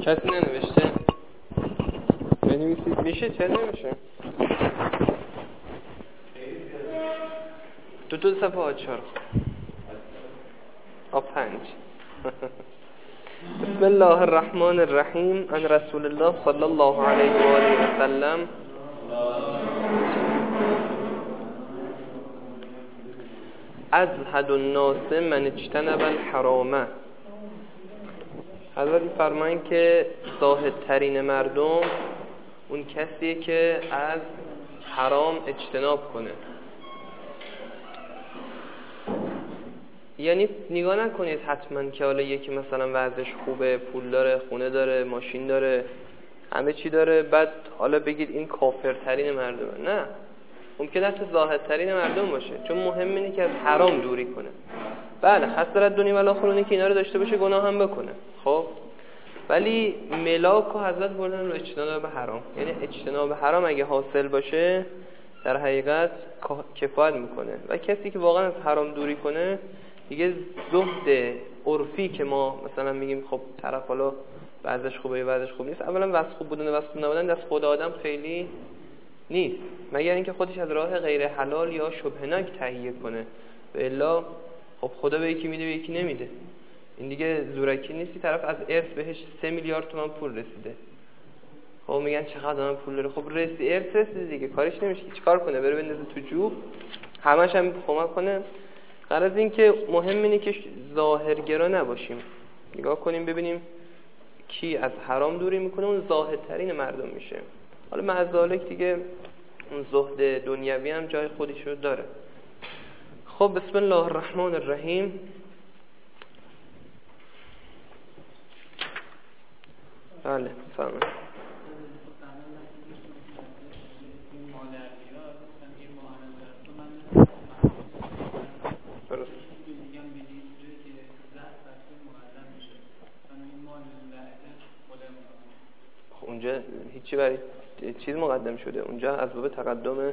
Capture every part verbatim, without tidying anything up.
کسی ننوشته؟ بنویسید. میشه؟ چه نمیشه؟ دو دو صفحه آچار آ پنج. بسم الله الرحمن الرحیم. عن رسول الله صلی الله علیه و آله و سلم ازهد الناس من اجتنب الحرام. حضرت فرمایند که زاهدترین مردم اون کسیه که از حرام اجتناب کنه. یعنی نگاه نکنید حتما که حالا یکی مثلا وضعش خوبه، پول داره، خونه داره، ماشین داره، همه چی داره، بعد حالا بگید این کافرترین مردمه. نه، ممکنه حتی زاهدترین مردم باشه، چون مهم اینه که از حرام دوری کنه. بله، خسارت دنیا و آخرت که اینا رو داشته باشه، گناه هم بکنه، خب، ولی ملاک و حضرت بردن رو اجتناب حرام. یعنی اجتناب حرام اگه حاصل باشه در حقیقت کفایت میکنه. و کسی که واقعا از حرام دوری کنه دیگه زهد عرفی که ما مثلا میگیم خب طرف حالا وضعش خوبه یا وضعش خوب نیست، اولا وضع خوب بودن و وضع خوب نبودن دست خود آدم خیلی نیست، مگر اینکه خودش از راه غیر حلال یا شبهناک تهیه کنه، و الا خب خدا به یکی میده به یکی نمیده. این دیگه زورکی نیستی طرف از ارث بهش سه میلیارد تومان پول رسیده، خب میگن چقدر آدم پول داره، خب رسید ارث رسیده دیگه، کارش نمیشه، چیکار کنه؟ بره بندازه تو جوب، همش هم کمک کنه. غرض این که مهم اینه که ظاهرگرا نباشیم، نگاه کنیم ببینیم کی از حرام دوری میکنه، اون زاهدترین مردم میشه. حالا معذالک دیگه اون زهد دنیوی هم جای خودش رو داره. خب بسم الله الرحمن الرحیم. بله فهمه اونجا هیچی برای چیز مقدم شده، اونجا از باب تقدم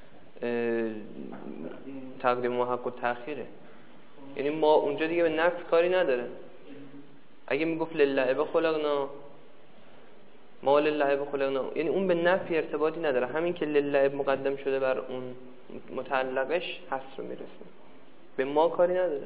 تقدیم و حق و تأخیره. یعنی ما اونجا دیگه به نفس کاری نداره. اگه میگفت لله بخلقنا ما لله بخلقنا، یعنی اون به نفی ارتباطی نداره، همین که لله مقدم شده بر اون متعلقش هست رو میرسه، به ما کاری نداره.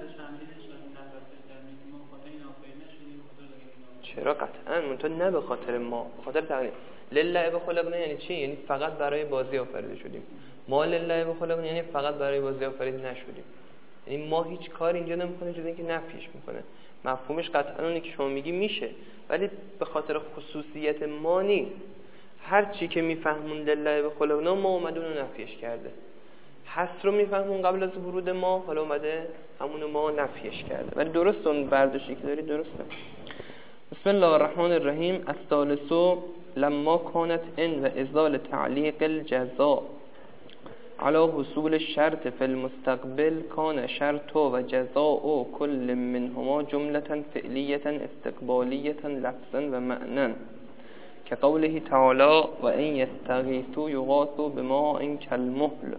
چرا؟ قطعا منتها نه به خاطر ما، به خاطر تقدیم. لله بخلقنا یعنی چی؟ یعنی فقط برای بازی آفریده شدیم. ما لله بخلقنا یعنی فقط برای بازی آفریده نشدیم. یعنی ما هیچ کار اینجا نمی‌کنه جز اینکه نفیش میکنه. مفهومش قطعا اونه که شما میگی میشه، ولی به خاطر خصوصیت ما نیست. هر چی که میفهمون لله بخلقنا ما اومدون رو نفیش کرده. حس رو میفهمون قبل از ورود ما، حالا اومده همون ما نفیش کرده. ولی درست اون برداشتی که داری درسته. بسم الله الرحمن الرحیم. الثالث لما كانت ان و ازال تعلیق الجزاء على حصول الشرط في المستقبل كان شرط و جزاء كل منهما جملة فعلية استقبالية لفظا و معنى كقوله تعالى وإن يستغيثوا يغاثوا بماء كالمهل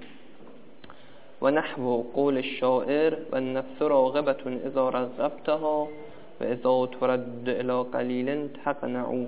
ونحو قول الشاعر والنفس راغبة إذا رغبتها و اذا ترد الى قلیل تقنعوا.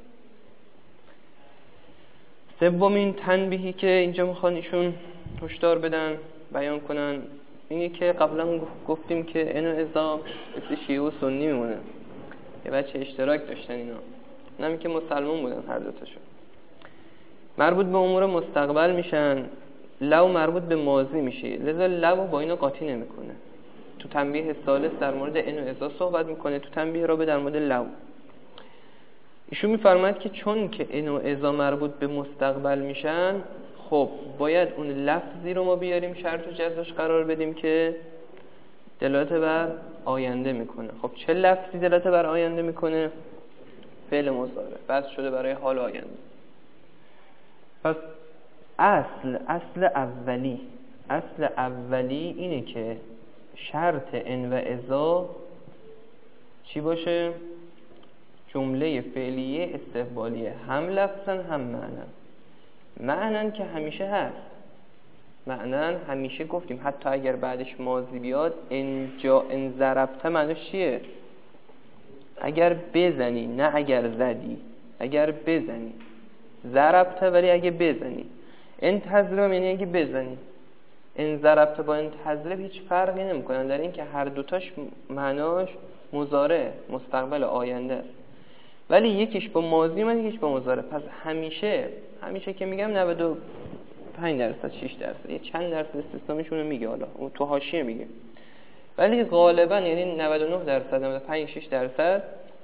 سومین تنبیهی که اینجا میخوان ایشون هشدار بدن، بیان کنن، اینه که قبلا گفتیم که اینو ازا مثل شیعه و سنی میمونه، یه بچه اشتراک داشتن اینا، نمی که مسلمان بودن هر دوتاشون. مربوط به امور مستقبل میشن، لو مربوط به ماضی میشه، لذا لو با اینا قاطی نمیکنه. تو تنبیه ثالث در مورد ان و اذا صحبت میکنه، تو تنبیه رابع در مورد لو. ایشون میفرماید که چون که ان و اذا مربوط به مستقبل میشن، خب باید اون لفظی رو ما بیاریم شرط و جزاش قرار بدیم که دلالت بر آینده میکنه. خب چه لفظی دلالت بر آینده میکنه؟ فعل مضارع بس شده برای حال آینده. پس اصل اصل اولی اصل اولی اینه که شرط ان و اذا چی باشه؟ جمله فعلیه استقبالیه، هم لفظاً هم معنن. معنن که همیشه هست، معنن همیشه گفتیم حتی اگر بعدش ماضی بیاد، انجا ان ضربته معنیش چیه؟ اگر بزنی، نه اگر زدی. اگر بزنی ضربته، ولی اگه بزنی. ان تضرب یعنی اگه بزنی. ان ضربته با ان تضرب هیچ فرقی نمیکنن در این که هر دوتاش معناش مضارع، مستقبل، آینده است، ولی یکیش با ماضی اومد یکیش با مضارع. پس همیشه همیشه که میگم نود و پنج درصد شش درصد یه چند درصد استثناءشون رو میگه، حالا اون تو حاشیه میگه، ولی غالبا یعنی نود و نه درصد نود و پنج شش درصد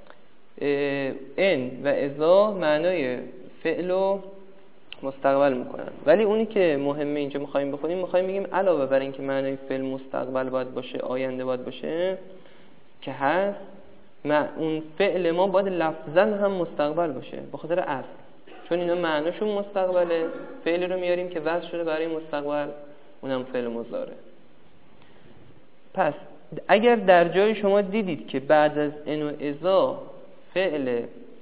ان و اذا معنای فعل و مستقبل میکنن. ولی اونی که مهمه اینجا میخوایم بخونیم، میخوایم بگیم علاوه بر این که معنای فعل مستقبل باید باشه، آینده باید باشه که هست، ما اون فعل ما باید لفظاً هم مستقبل باشه به خاطر اصل، چون اینا معناشون مستقبله. فعل رو میاریم که وضع شده برای مستقبل، اونم فعل مضارع. پس اگر در جای شما دیدید که بعد از ان و اذا فعل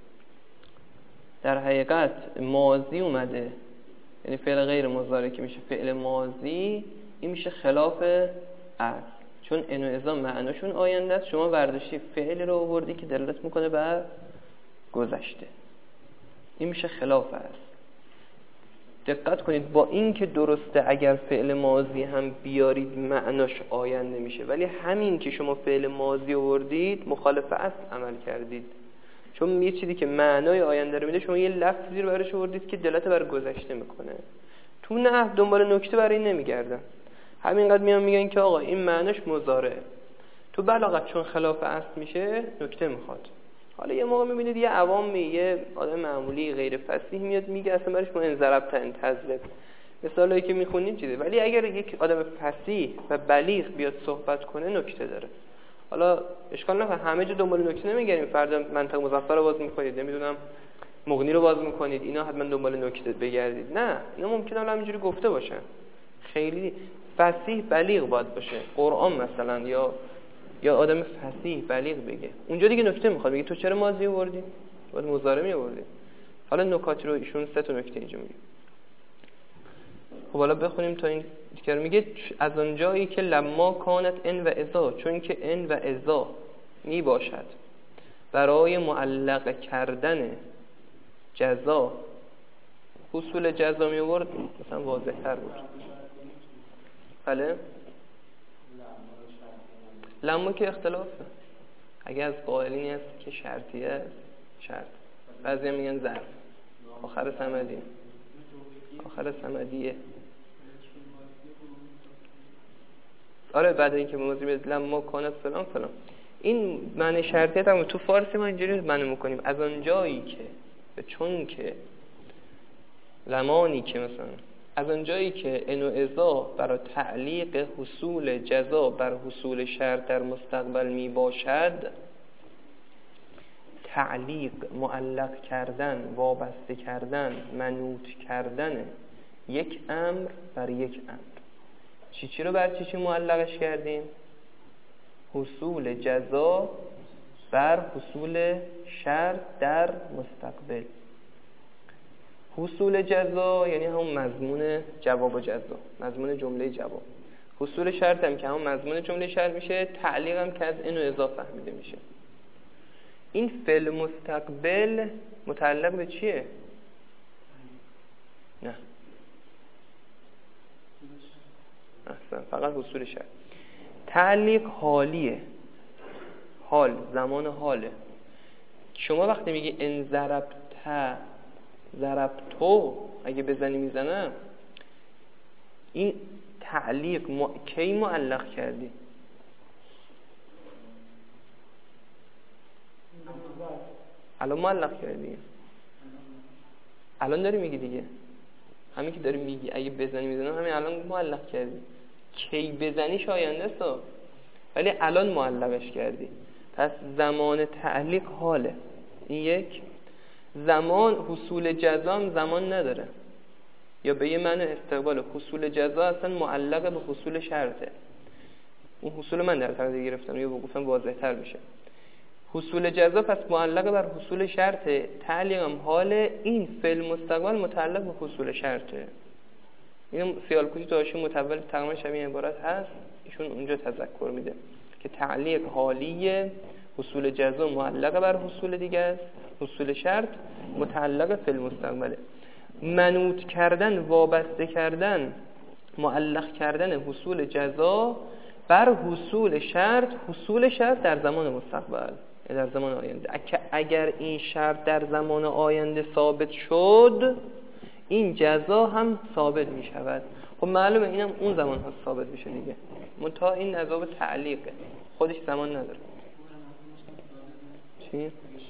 در حقیقت ماضی اومده، یعنی فعل غیر مضارع که میشه فعل ماضی، این میشه خلاف اصل، چون ان و اذا معناشون آینده است، شما برداشتی فعل رو آوردی که دلالت میکنه بر گذشته، این میشه خلاف اصل. دقت کنید، با این که درسته اگر فعل ماضی هم بیارید معناش آینده میشه، ولی همین که شما فعل ماضی آوردید مخالف اصل عمل کردید، چون یه چیزی که معنای آینده رو میده شما یه لفظی رو برش آوردید که دلالت بر گذشته میکنه. تو نه دنبال نکته برای این نمیگردن، همینقدر میان میگن که آقا این معناش مضارعه. تو بلاغت چون خلاف اصل میشه نکته میخواد. حالا یه موقع میبینید یه عوامی، یه آدم معمولی غیر فصیح میاد میگه اصلا برش ما انضربت انتظرب، مثالایی که میخونیم چیزه، ولی اگر یک آدم فصیح و بلیغ بیاد صحبت کنه نکته داره. حالا اشکال نداره، همه جا دنبال نکته نمیگردیم، فردا منطق مظفر رو باز میکنید، نمیدونم مغنی رو باز میکنید، اینا حتما دنبال نکته بگردید. نه، اینا ممکنه حالا همینجوری گفته باشن. خیلی فصیح بلیغ باید باشه، قرآن مثلا، یا یا آدم فصیح بلیغ بگه، اونجا دیگه نکته میخواد بگه تو چرا ماضی آوردی؟ باید مضارع می آوردی. حالا نکات رو ایشون سه تا نکته اینجا میگه. خب حالا بخونیم تا این دیگه. میگه از اونجایی که لما کانت ان و اذا، چون که ان و اذا می باشد برای معلق کردن جزا، حصول جزا می آورد مثلا واضح تر بود. بله لما که اختلافه، اگه از قائلینی هست که شرطیه است شرط، بعضی هم میگن ظرف، آخر صمدی آخر صمدیه. آره بعد اینکه موضوع بیاد لما کانت فلان فلان، این معنی شرطیت هم تو فارسی ما اینجوری معنی میکنیم از آن جایی که، چون که، لمانی که، مثلا از آن جایی که ان و اذا برای تعلیق حصول جزا بر حصول شرط در مستقبل می باشد، تعلیق معلق کردن، وابسته کردن، منوط کردن یک امر بر یک امر. چی چی رو بر چی چی معلقش کردیم؟ حصول جزا بر حصول شرط در مستقبل. حصول جزا یعنی همون مضمون جواب و جزا، مضمون جمله جواب. حصول شرط هم که همون مضمون جمله شرط میشه. تعلیق هم که از این و اذا فهمیده میشه. این فعل مستقبل متعلق به چیه؟ نه اصلا فقط حصول شرط. تعلیق حالیه، حال، زمان حاله. شما وقتی میگی ان ضربت ضربتو، اگه بزنی میزنم، این تعلیق م... کی معلق کردی؟ الان معلق کردی، الان داری میگی دیگه، همین که داری میگی اگه بزنی میزنم، همین الان معلق کردی. کی بزنی آینده است، ولی الان معلقش کردی. پس زمان تعلیق حاله. این یک. زمان حصول جزا هم زمان نداره، یا به یه معنی استقبال. حصول جزا اصلا معلق به حصول شرطه. اون حصول من در تقدیر گرفتم یا گفتم واضح تر میشه. حصول جزا پس معلق بر حصول شرطه. تعلیق هم حال. این فعل مستقبل متعلق به حصول شرطه. این سیالکوشی تو حاشیه متول تقریبا شبیه عبارت هست، ایشون اونجا تذکر میده که تعلیق حالیه، حصول جزا معلق بر حصول دیگه است، حصول شرط متعلق فی المستقبله. منوط کردن، وابسته کردن، معلق کردن حصول جزا بر حصول شرط، حصول شرط در زمان مستقبل، در زمان آینده. اگر این شرط در زمان آینده ثابت شد، این جزا هم ثابت می شود. خب معلومه اینم اون زمان ها ثابت میشه دیگه. منتها این عذاب تعلیقه، خودش زمان نداره. چی؟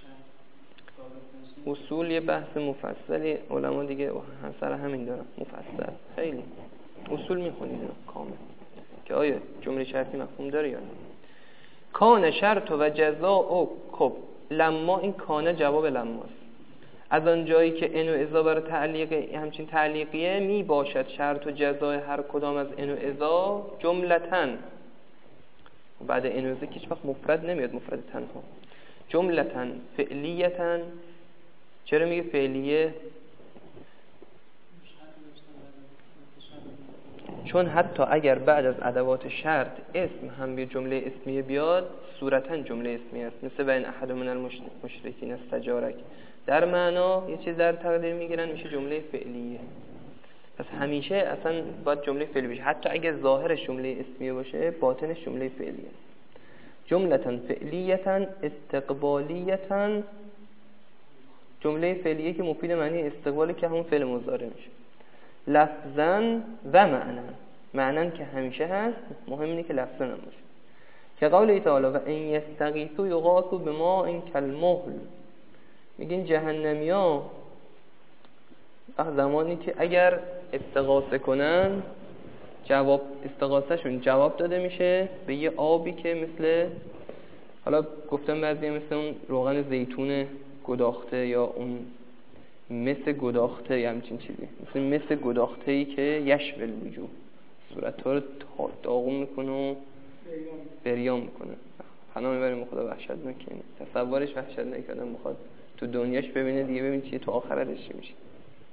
اصول یه بحث مفصلی علما دیگه سر همین دارن، مفصل خیلی اصول میخونید کامل که آیا جمله شرطی مفهوم داره یا نه. کان شرط و جزا او خب لما، این کانه جواب لماست. از آن جایی که ان و اذا برای تعلیق همچین تعلیقیه می باشد شرط و جزای هر کدام از ان و اذا جملتاً، بعد ان و اذا که هیچ وقت مفرد نمیاد، مفرد تنها، جملتاً فعلیتاً. چرا میگه فعلیه؟ چون حتی اگر بعد از ادوات شرط اسم هم به جمله اسمیه بیاد، صورتاً جمله اسمیه است. مثل بین احد من المشرکین استجارک، در معنا یه چیز در تقدیر میگیرن میشه جمله فعلیه. پس همیشه اصلا باید جمله فعلی بشه، حتی اگر ظاهرش جمله اسمیه باشه باطنش جمله فعلیه. جملتاً فعلیتاً استقبالیتاً، جمله فعلیه که مفید معنی استقبالی که همون فعل مضارع میشه. لفظاً و معنا، معنا که همیشه هست، مهم اینه که لفظاً هم باشه. که قوله تعالی و ان یستغیثوا یغاثوا بماء کالمهل، میگین جهنمیا زمانی که اگر استغاثه کنن، جواب استغاثهشون جواب داده میشه به یه آبی که مثل، حالا گفتم بعضی مثل اون روغن زیتون گداخته یا اون مثل گداخته یا همچین چیزی، مثل مثل گداخته‌ای که یشبل وجوه صورت رو داغون میکنه و بریان میکنه. پناه میبریم خدا وحشتناکه، تصورش وحشتناکه، آدم میخواد تو دنیاش ببینه دیگه، ببین چیه تو آخرتش چی میشه.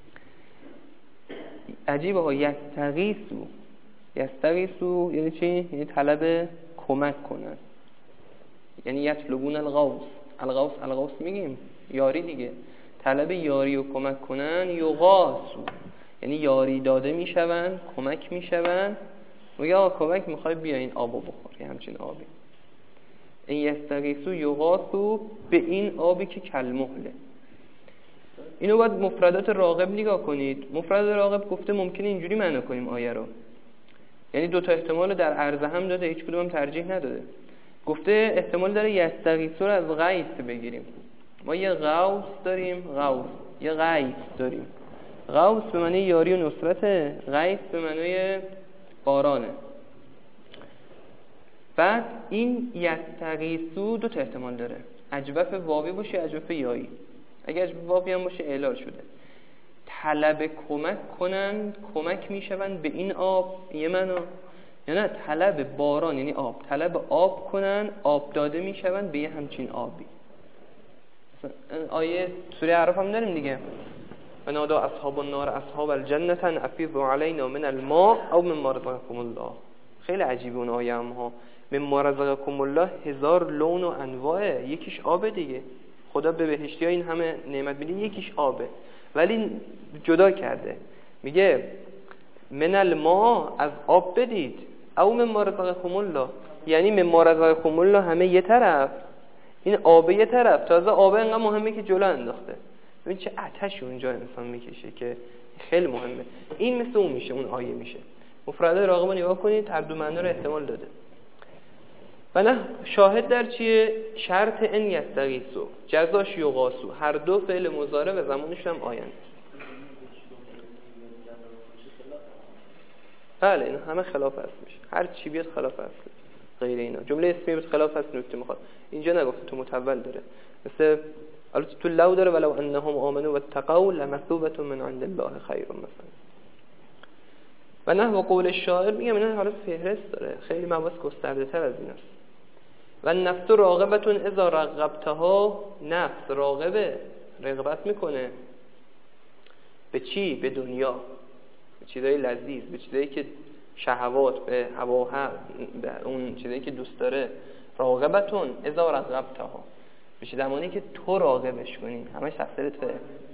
عجیبه ها. یستغیثو، یستغیثو یعنی چی؟ یعنی طلب کمک کنن، یعنی یطلبون الغوث. الغوث الغوث میگیم یاری دیگه، طلب یاری و کمک کنن. یغاثو یعنی یاری داده میشون، کمک میشون. میگه آقا کمک میخوای بیا این آبو بخور، همچین آبی. این یستغیثو یغاثو به این آبی که کالمهله. اینو باید مفردات راغب نگاه کنید. مفردات راغب گفته ممکنه اینجوری معنا کنیم آیه رو، یعنی دو تا احتمال در عرض هم داده، هیچ کدوم هم ترجیح نداده. گفته احتمال داره یستغیثو رو از غیث بگیریم. ما یه غوث داریم، غوث، یه غیث داریم. غوث به معنی یاری و نصرت، غیث به معنی بارانه. بعد این یستغیثو دو تا احتمال داره، اجوف واوی باشه، اجوف یایی. اگر اجوف واوی هم باشه اعلال شده. طلب کمک کنن، کمک میشون به این آب، یه معنا. یا نه طلب باران یعنی آب، طلب آب کنن، آب داده میشون به یه همچین آبی. آیه سوره اعراف هم داریم دیگه، و نادا اصحاب النار اصحاب الجنه افیضوا علینا من الماء او مما رزقکم الله. خیلی عجیبه اون آیه هم ها. مما رزقکم الله هزار لون و انواع، یکیش آب دیگه. خدا به بهشتی ها این همه نعمت میده، یکیش آبه، ولی جدا کرده. میگه من الماء، از آب بدید، او مما رزقکم الله، یعنی مما رزقکم الله همه یه طرف، این آب یه طرف. تازه آب اینقدر مهمه که جلو انداخته. ببین چه آتشی اونجا انسان میکشه که خیلی مهمه. این مثل اون میشه، اون آیه میشه. مفردات راغب نگاه کنید، هر دو معنا رو احتمال داده. و نه شاهد در چیه؟ شرط ان یستغیثو، جزاش یغاثو، هر دو فعل مضارع و زمانش هم آینده. بله این همه خلاف هست میشه، هر چی بیاد خلاف هست. غیر اینا جمله اسمی بیاد خلاف هست. نکته میخواد اینجا نگفته، تو متول داره، مثل البته تو لو داره ولو انهم آمنوا واتقوا لمثوبة من عند الله خیر مثلا. و نه و قول الشاعر میگم اینا حالا فهرست داره، خیلی مباحث گسترده تر از ایناست. و نفس راغبتون اذا رغبتها، نفس راغبه، رغبت میکنه به چی؟ به دنیا، به چیزای لذیذ، به چیزایی که شهوات، به هوا، به اون چیزایی که دوست داره. راغبتون اذا رغبتها، بشه زمانی که تو راغبش کنی، همش تقصیر توه.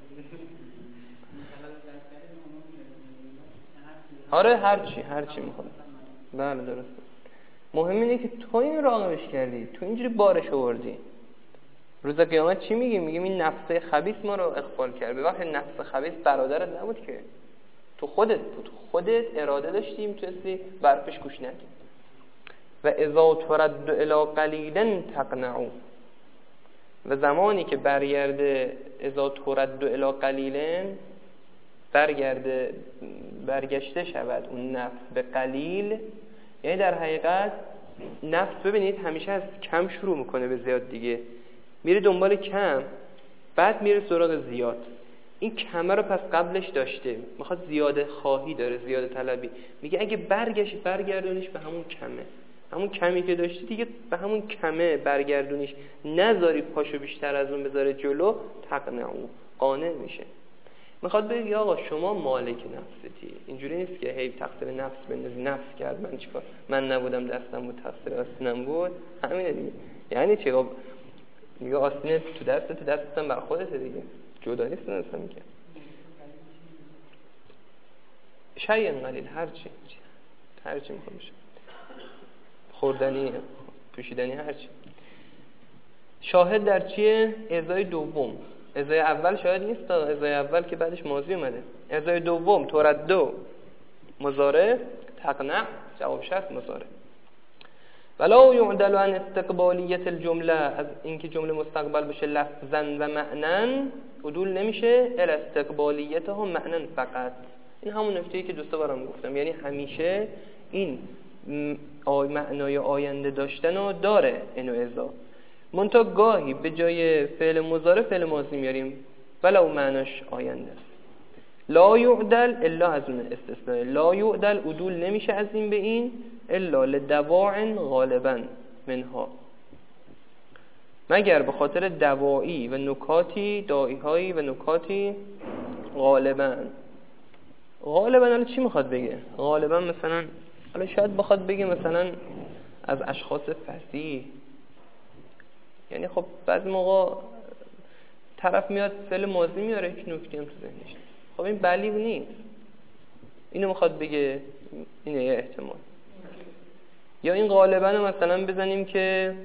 آره هرچی هرچی میخواد. بله درسته. مهم اینه که تو این راغبش کردی، تو اینجوری بارش آوردی. روز قیامت چی میگیم؟ میگیم این نفس خبیث ما رو اغفال کرد. به وقت نفس خبیث برادرت نبود که، تو خودت بود، خودت اراده داشتی میتونستی برپش گوش ندی. و اذا ترد الی قلیلا تقنعوا، و زمانی که برگرده اذا ترد الی قلیلا، برگرده برگشته شود اون نفس به قلیل، یعنی در حقیقت نفس ببینید همیشه از کم شروع میکنه به زیاد دیگه، میره دنبال کم بعد میره سراغ زیاد. این کمه رو پس قبلش داشته، میخواد زیاده خواهی داره، زیاده طلبی، میگه اگه برگشت برگردونیش به همون کمه، همون کمی که داشتی دیگه به همون کمه برگردونیش، نذاری پاشو بیشتر از اون بذاره جلو، تقنعو قانع میشه. میخواد بگه آقا شما مالک نفستی، اینجوری نیست که هی تقصیر نفس بندازی، نفس کرد من چیکار، من نبودم دستم بود تقصیر آستینم بود، همینه دیگه. یعنی چی؟ میگه آستینه تو دست تو دستم بر خودت دیگه، جدا نیست اصلا. میگه شیء قلیل، هرچی هرچی میخواد بشه، خوردنی پوشیدنی هرچی. شاهد در چیه؟ ازای دوم. ازای اول شاهد نیست، ازای اول که بعدش ماضی اومده. ازای دوم تردو مضارع، تقنع جواب شرط مضارع. ولا یعدل عن استقبالیت الجمله، از اینکه جمله مستقبل بشه لفظا و معنن عدول نمیشه، الا استقبالیتها معنن فقط. این همون نکته‌ای که دوستا برام گفتم، یعنی همیشه این آی معنای آینده داشتن رو داره اینو ازا، منتها گاهی به جای فعل مضارع فعل ماضی میاریم ولو معناش آینده است. لا یعدل الا از اون استثناء، لا یعدل عدول نمیشه از این به این الا لدواع غالبا منها، مگر به خاطر دوایی و نکاتی، داعی هایی و نکاتی غالبا. غالبا حالا چی میخواد بگه؟ غالبا مثلا حالا شاید بخواد بگه مثلا از اشخاص فصیح، یعنی خب بعضی موقع طرف میاد فعل ماضی میاره یک نکته هم تو ذهنش، خب این بلیغ نیست، اینو میخواد بگه، اینه یه احتمال. یا این غالبا رو مثلا بزنیم که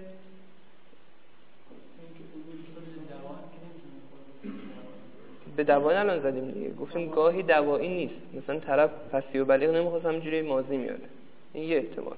به دوایی الان زدیم دیگه، گفتیم گاهی دوایی نیست، مثلا طرف فصیح و بلیغ نمیخواد همینجوری ماضی میاره، این یه احتمال.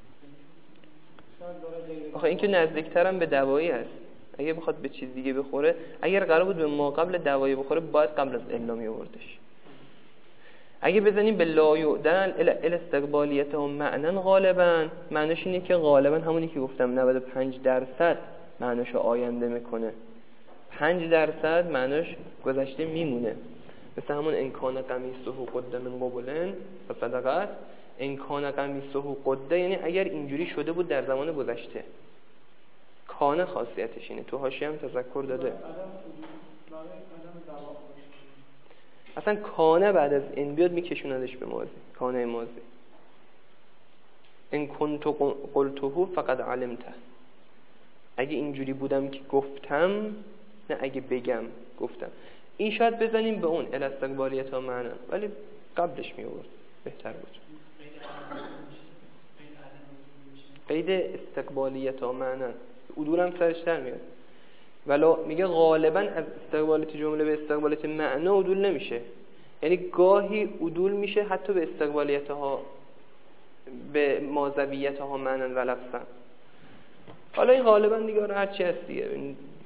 آخه این که نزدیکتر هم به دوایی هست، اگه بخواد به چیز دیگه بخوره، اگر قرار بود به ما قبل دوایی بخوره باید قبل از الا می آوردش. اگه بزنیم به لا یعدل ال استقبالیت هم معنن غالبا، معنیش اینه که غالبا همونی که گفتم نود و پنج درصد معنیشو آینده میکنه، پنج درصد معنیش گذشته میمونه. مثل همون انکان قمیصه قد من قبلن فصدقت، انکان قمیصه قد یعنی اگر اینجوری شده بود در زمان گذشته، کان خاصیتش اینه. تو حاشیه هم تذکر داده اصلا کانه بعد از این بیاد میکشوندش به ماضی، کانه ماضی. ان کنت قلته فقد علمته، اگه اینجوری بودم که گفتم، نه اگه بگم گفتم. این شاید بزنیم به اون الاستقبالیت ها معنی، ولی قبلش می آورد بهتر بود. قید استقبالیت ها معنی عدول هم سرش در میاد، ولی میگه غالبا از استقبالیت جمله به استقبالیت معنی عدول نمیشه، یعنی گاهی عدول میشه حتی به استقبالیت ها، به ماضویت ها معنی و لفظا. حالا این غالبا دیگه هر چی هست دیگه،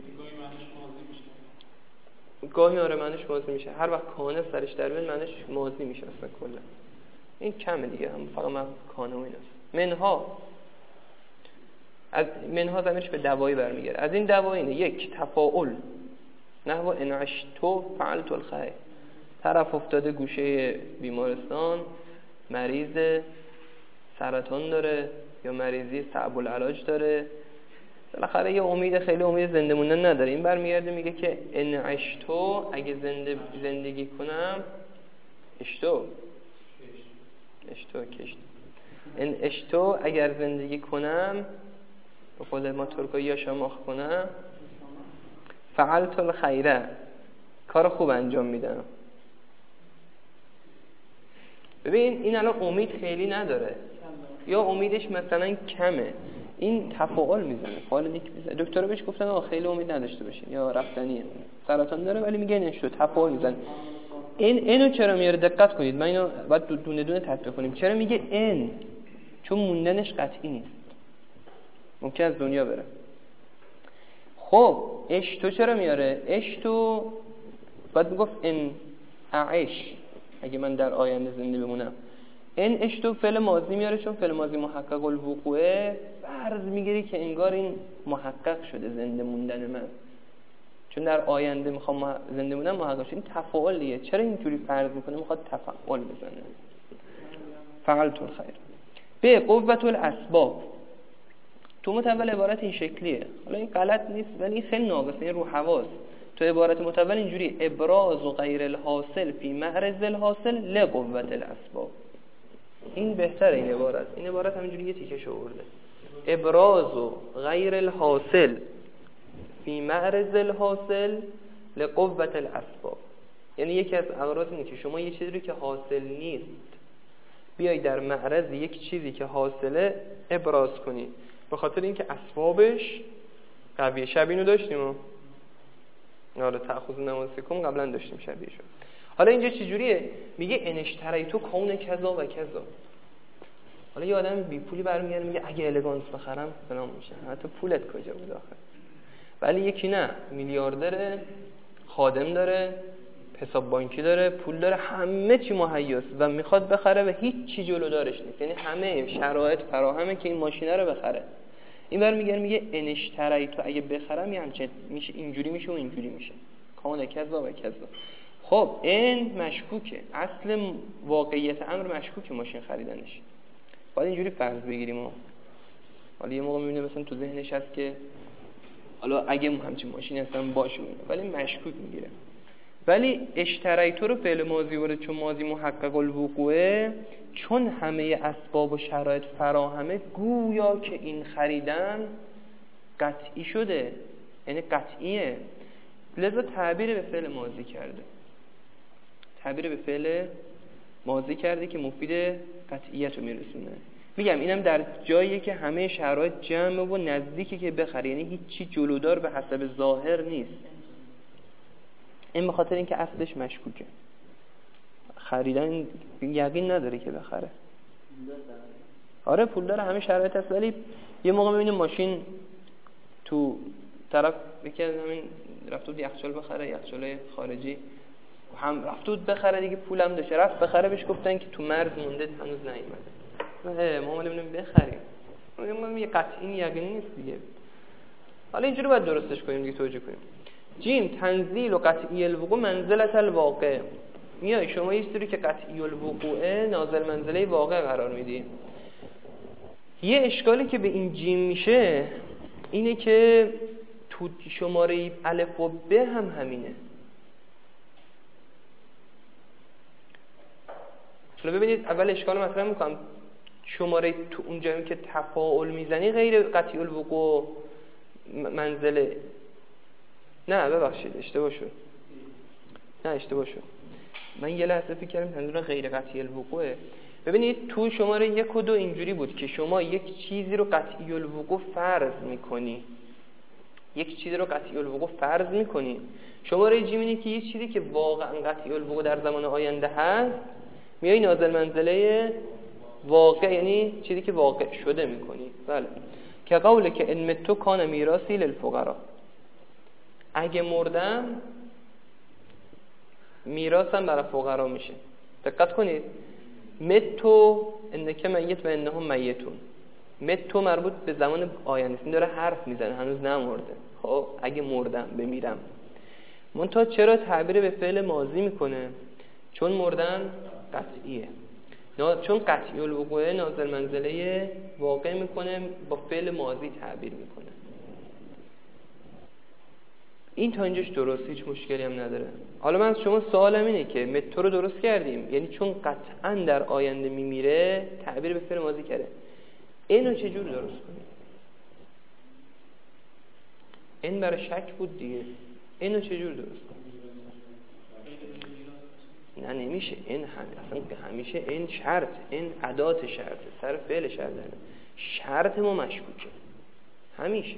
گاهی آره معنیش ماضی میشه، هر وقت کانه سرش در بیاد معنیش ماضی میشه اصلا کلا. این کمه دیگه، هم فقط من کانه و ایناست. منها، از منها ضمیرش به دوایی برمیگرده. از این دوایی اینه: یک، تفاعل، نحو انعشتو فعلت الخیر، طرف افتاده گوشه بیمارستان، مریض سرطان داره یا مریضی صعب العلاج داره، بالاخره یه امید، خیلی امید زنده موندن نداره، این برمیگرده میگه که انعشتو، اگه زنده زندگی کنم، اشتو اشتو کشت ان اشتو اگر زندگی کنم به قول ما ترکا یا شماخ کنم فعلت الخیره، کار خوب انجام میدم. ببین این الان امید خیلی نداره یا امیدش مثلا کمه، این تفاعل میزنه، فعال نیک میزنه. دکتر بهش گفتن آخه خیلی امید نداشته باشین یا رفتنیه، سرطان داره ولی میگه اینش تو تفاعل میزنه. این اینو چرا میاره؟ دقت کنید، من اینو باید دونه دونه تطبیق کنیم. چرا میگه این؟ چون موندنش قطعی نیست، ممکن از دنیا بره. خب اش تو چرا میاره؟ اش تو باید میگفت ان اعش، اگه من در آینده زنده بمونم. این اش تو فعل ماضی میاره، چون فعل ماضی محقق الوقوعه، فرض میگیری که انگار این محقق شده زنده موندن من، چون در آینده میخوام زنده مونم محقق شده. این تفاعل دیگه. چرا اینجوری فرض میکنه؟ میخواد تفاعل بزنه. فعلت الخیر. به قوت الاسباب، تو متول عبارت این شکلیه، حالا این غلط نیست ولی این خیلی ناقصه، این رو حواس. تو عبارت متول اینجوری ابراز و غیر الحاصل فی معرض الحاصل لقوت الاسباب. این بهتره این عبارت. این عبارت همینجوری یه تیکش آورده، ابراز و غیر الحاصل فی معرض الحاصل لقوت الاسباب. یعنی یکی از اغراض اینه که شما یه چیزی رو که حاصل نیست بیای در معرض یک چیزی که حاصله ابراز کنی، به خاطر اینکه اسبابش قویه. شبینو داشتیم و آره تأخذ نماسکم قبلا داشتیم شبیه شد. حالا اینجا چجوریه؟ میگه انشتری تو کون کذا و کذا. حالا یه آدم بی پولی برمیگره میگه اگه الگانس بخرم فلان میشه. حتی پولت کجا بود آخه؟ ولی یکی نه، میلیاردره، خادم داره، حساب بانکی داره، پول داره، همه چی مهیاست و میخواد بخره و هیچ چی جلودارش نیست. یعنی همه شرایط فراهمه که این ماشینه رو بخره. این برمیگره میگه انشتری تو اگه بخرم یعنی چه میشه؟ اینجوری میشه و اینجوری میشه. کان کذا و کذا. خب این مشکوکه، اصل واقعیت امر مشکوکه ماشین خریدنش. باید اینجوری فرض بگیریم. و حالا یه موقع میبینه مثلا تو ذهنش هست که حالا اگه همچین ماشینی اصلا باشه، ولی مشکوک میگیره. ولی اشتریتو رو فعل ماضی وارد، چون ماضی محقق الوقوعه، چون همه اسباب و شرایط فراهمه، گویا که این خریدن قطعی شده، یعنی قطعیه. لذا تعبیر به فعل ماضی کرده، تعبیر به فعل ماضی کرده که مفید قطعیت رو میرسونه. میگم اینم در جاییه که همه شرایط جمع و نزدیکی که بخره، یعنی هیچ چی جلودار به حسب ظاهر نیست. این به خاطر اینکه اصلش مشکوکه، خریدن یقین نداره که بخره. آره پول داره، همه شرایط هست، ولی یه موقع میبینیم ماشین تو طرف یکی از همین رفت بود یخچال بخره، یخچال خارجی هم رفت بود بخره دیگه، پولم داشته رفت بخره، بهش گفتن که تو مرز مونده هنوز نیومده. ما مال میگیم بخریم، میگم یه قطعی یقینی نیست دیگه. حالا اینجوری باید درستش کنیم دیگه، توجیه کنیم. جیم تنزیل و قطعی الوقوع منزلت الواقع. میای شما یه چیزی که قطعی الوقوعه نازل منزله واقع قرار میدی. یه اشکالی که به این جیم میشه اینه که تو شماره الف و ب هم همینه. حالا ببینید اول اشکال مطرح میکنم، شماره تو اونجایی که تفاعل میزنی غیر قطعی الوقوع منزله. نه ببخشید اشتباه شد، نه اشتباه شد، من یه لحظه فکر کردم منظور غیر قطعی الوقوعه. ببینید تو شماره یک و دو اینجوری بود که شما یک چیزی رو قطعی الوقوع فرض میکنی، یک چیزی رو قطعی الوقوع فرض میکنی. شماره جیم اینه که یک چیزی که واقعا قطعی الوقوع در زمان آینده هست میای نازل منزله واقع، یعنی چیزی که واقع شده میکنی. بله، که قوله که ان متو کان میراثی للفقراء، اگه مردم میراثم برای فقرا میشه. دقت کنید، متو انکه میت و انهم میتون، متو مربوط به زمان آینده، این داره حرف میزنه، هنوز نمرده. خب اگه مردم بمیرم، منتها چرا تعبیر به فعل ماضی میکنه؟ چون مردن قطعیه، چون قطعی الوقوعه نازل منزله واقع میکنه، با فعل ماضی تعبیر میکنه. این تا اینجاش درست، هیچ مشکلی هم نداره. حالا من از شما سوالم اینه که متو رو درست کردیم، یعنی چون قطعا در آینده میمیره تعبیر به فعل ماضی کرده، اینو چجور درست کنیم؟ این برای شک بود دیگه. اینو چجور درست کنم؟ نه نمیشه. این هم اصلا همیشه این شرط، این ادات شرط، سر فعل شرط داره. شرط ما مشکوکه همیشه.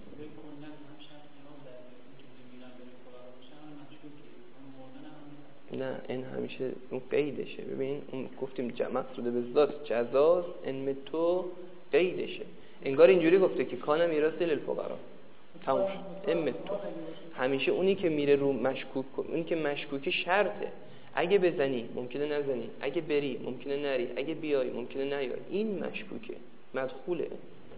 نه این همیشه اون قیدشه. ببین اون گفتیم مقصود به ذات جزاز، این متو قیدشه. انگار اینجوری گفته که کان میراث للفقرا تموم شد. این متو همیشه اونی که میره رو مشکوک، اونی که مشکوکی شرطه. اگه بزنی ممکنه نزنی، اگه بری ممکنه نری، اگه بیای ممکنه نیای. این مشکوکه، مدخوله.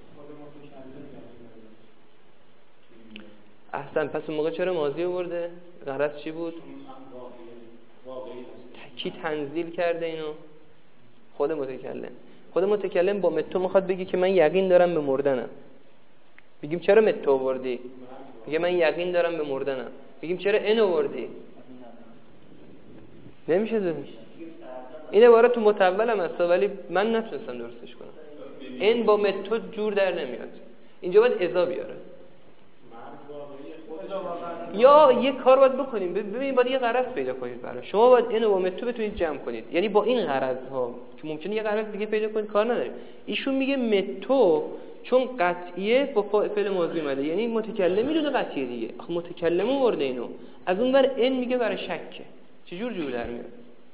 احسن. پس اون موقع چرا ماضی آورده؟ غرض چی بود؟ کی تنزیل کرده اینو؟ خود متکلم. خود متکلم با متو میخواد بگی که من یقین دارم به مردنم. بگیم چرا متو آوردی؟ میگه من یقین دارم به مردنم. بگیم چرا این آوردی؟ نمیشه زدی. این عبارت تو متول هم هست ولی من نتونستم درستش کنم. این با متو جور در نمیاد. اینجا باید اضا بیاره. یا یه کار باید بکنیم. ببینید باید یه غرض پیدا کنید برای شما. باید اینو با متو بتونید جمع کنید. یعنی با این غرض ها که ممکنه یه غرض دیگه پیدا کنید کار نداریم. ایشون میگه متو چون قطعیه با فعل ماضی اومده، یعنی متکلم میدونه قطعیه دیگه. آخه متکلم آورده اینو. از اون ور این میگه برای شکه. چجور جور در میاد؟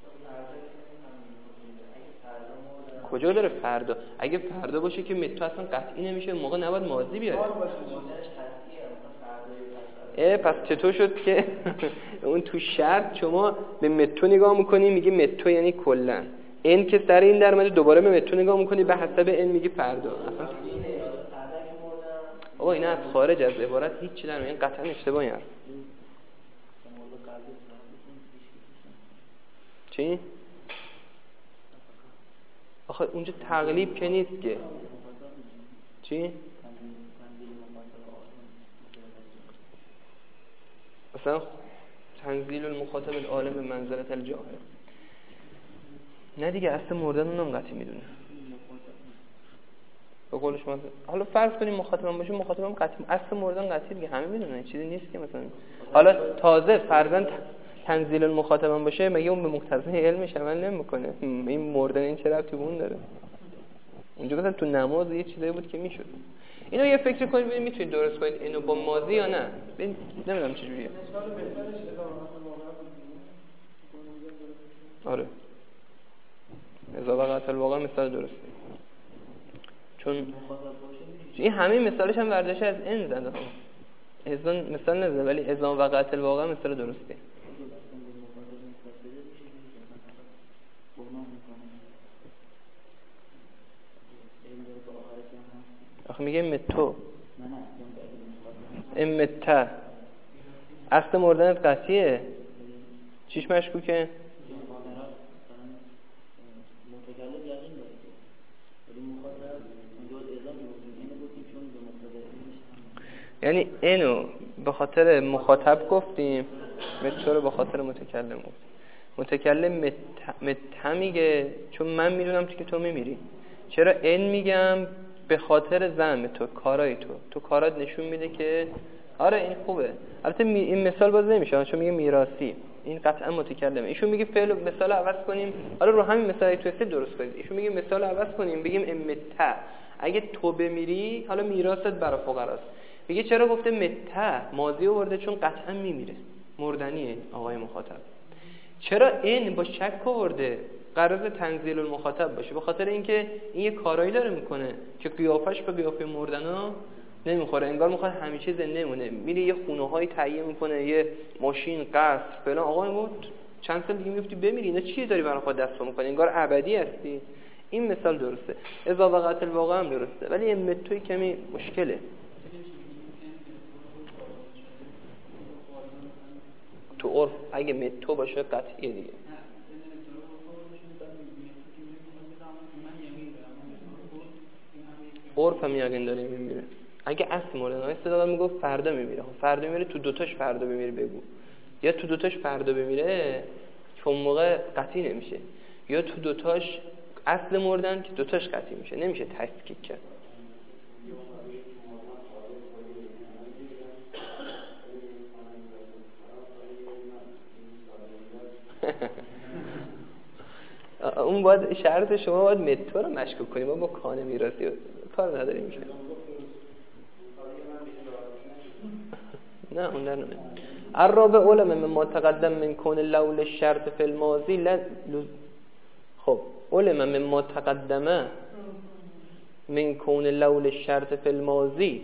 کجا داره فردا؟ اگه فردا باشه که متو اصلا قطعی نمیشه، موقع نباید ماضی بیاره. اه پس چطور شد که اون تو شرط شما به متو نگاه میکنی میگی متو یعنی کلا، این که سر این در اومده دوباره به متو نگاه میکنی به حسب این میگی فردا. اصلا آقا اینا از خارج از عبارت هیچ چیز در این قطعا اشتباهی هست. چی؟ آخه اونجا تقلیب که نیست که. چی؟ مثلا تنزیل المخاطب العالم به منزلت الجاهل. نه دیگه اصل مردن اونم قطعی میدونه. به قول شما حالا فرض کنیم مخاطبم باشه، مخاطبم قطعی اصل مردن قطعی دیگه همه میدونن، چیزی نیست که مثلا حالا تازه فرضاً تنزیل المخاطبم باشه مگه اون به مقتضای علمش عمل نمیکنه؟ این مردن این چه ربطی به اون داره؟ اونجا مثلا تو نماز یه چیزایی بود که میشد. اینو یه فکر کنید ببینید میتونید درست کنید اینو با ماضی یا نه. ببین نمیدونم چه جوریه. آره اذا وقعت الواقع مثال درسته. چون این همه مثالش هم برداشته از این زده ها. اذا مثال نزده ولی اذا وقعت الواقع مثال درسته. آخه میگه متو این مته اصل مردنت قطعیه. چیش مشکوکه؟ یعنی اینو به خاطر مخاطب گفتیم، متو رو به خاطر متکلم گفتیم. متکلم مت مت میگه چون من میدونم که تو میمیری. چرا این میگم؟ به خاطر زعم تو، کارای تو. تو کارات نشون میده که آره این خوبه. البته این مثال باز نمیشه چون میگه میراثی، این قطعا متکلمه. ایشون میگه فعل مثال عوض کنیم. آره رو همین مثال تو استید درست کنید. ایشون میگه مثال عوض کنیم بگیم امتا، اگه تو بمیری حالا میراثت برای فقراست. میگه چرا گفته متا؟ ماضی آورده چون قطعا میمیره، مردنیه آقای مخاطب. چرا این با شک آورده؟ قرار تنزیل المخاطب باشه، به خاطر اینکه این یه کارایی داره میکنه که قیافش به قیافه مردنا نمیخوره، انگار میخواد همیشه زنده مونه. میره یه خونه های تهیه میکنه، یه ماشین، قصر فلان. آقا بود چند سال دیگه میفتی بمیری، اینا چیه داری برای خود دست میکنی؟ انگار ابدی هستی. این مثال درسته، اذا وقعت الواقع هم درسته، ولی این متوی کمی مشکله. تو عرف اگه متو باشه قطعیه دیگه. عرف هم یقین داره میمیره. اگه اصل مورد نایست دادم میگفت فردا میمیره. فردا میمیره تو دوتاش فردا بمیره بگو. یا تو دوتاش فردا بمیره که اون موقع قطعی نمیشه، یا تو دوتاش اصل مردن که دوتاش قطعی میشه، نمیشه تفکیک کرد. اون باید شرط شما باید متو رو مشکوک کنیم. ما با کان میراثی کار نداریم که نه اون نه. الرابع علم من ما تقدم من کون لول الشرط فی الماضی ل... خب علم من ما تقدمه من کون لول الشرط فی الماضی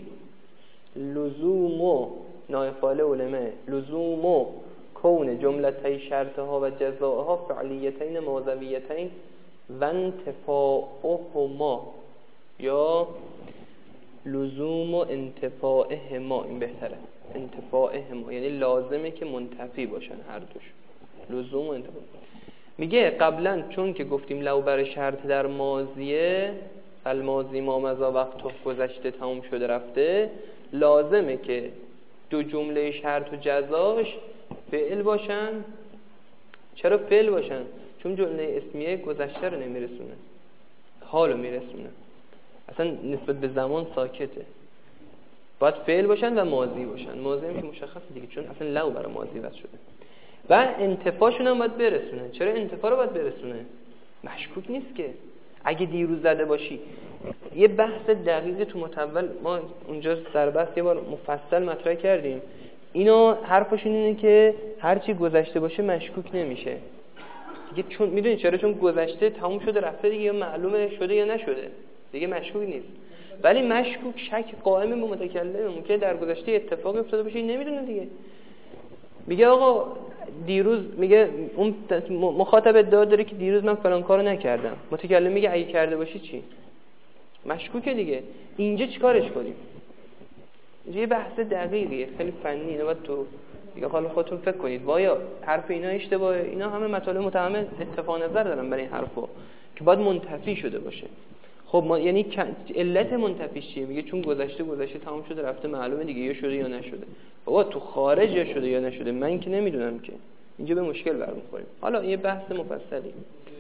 لزوم نایفال علمه لزوم کون جملتای شرطها و جزاءها فعلیتین موضوعیتین و انتفاعهما یا لزوم و انتفاعهما. این بهتره انتفاعهما یعنی لازمه که منتفی باشن هر دوش. لزوم و انتفاع میگه قبلا چون که گفتیم لو بر شرط در ماضیه الماضی ما مضا وقت گذشته تموم شده رفته لازمه که دو جمله شرط و جزاش فعل باشن. چرا فعل باشن؟ چون جمله اسمیه گذشته رو نمیرسونه، حالو میرسونه، اصلا نسبت به زمان ساکته. باید فعل باشن و ماضی باشن. ماضی هم که مشخصه دیگه چون اصلا لو برای ماضی وضع شده. و انتفاعشون هم باید برسونه. چرا انتفاع رو باید برسونه؟ مشکوک نیست که. اگه دیروز زده باشی یه بحث دقیق تو متول ما اونجا در بحث یه بار مفصل مطرح کردیم. اینا حرفشون اینه که هرچی گذشته باشه مشکوک نمیشه دیگه. چون میدونی چرا؟ چون گذشته تموم شده رفته دیگه، یا معلومه شده یا نشده دیگه، مشکوک نیست. ولی مشکوک شک قائم به متکلم ممکنه در گذشته اتفاقی افتاده باشه این نمیدونه دیگه. میگه آقا دیروز، میگه اون مخاطب ادعا داره که دیروز من فلان کارو نکردم. متکلم میگه اگه کرده باشی چی؟ مشکوکه دیگه. اینجا چیکارش کنیم؟ اینجا یه بحث دقیقیه، خیلی فنی. اینو باید تو دیگه حالا خودتون فکر کنید وایا حرف اینا اشتباهه. اینا همه مطالب متعامل اتفاق نظر دارن برای این حرفو که باید منتفی شده باشه. خب ما یعنی علت منتفی چیه؟ میگه چون گذشته گذشته تمام شده رفته، معلومه دیگه یا شده یا نشده. بابا تو خارج یا شده یا نشده من که نمیدونم که. اینجا به مشکل برمیخوریم. حالا یه بحث مفصلی.